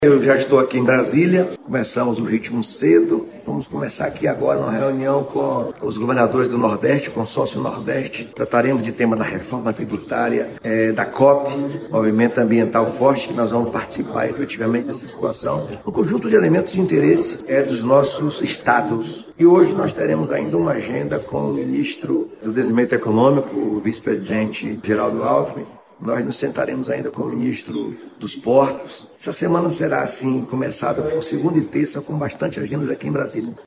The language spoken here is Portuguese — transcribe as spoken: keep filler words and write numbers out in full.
Eu já estou aqui em Brasília, começamos o ritmo cedo, vamos começar aqui agora uma reunião com os governadores do Nordeste, consórcio Nordeste, trataremos de tema da reforma tributária, é, da COP, Movimento Ambiental Forte, que nós vamos participar efetivamente dessa situação. Um conjunto de elementos de interesse é dos nossos estados. E hoje nós teremos ainda uma agenda com o ministro do Desenvolvimento Econômico, o vice-presidente Geraldo Alckmin. Nós nos sentaremos ainda com o ministro dos Portos. Essa semana será, assim, começada por segunda e terça, com bastante agendas aqui em Brasília.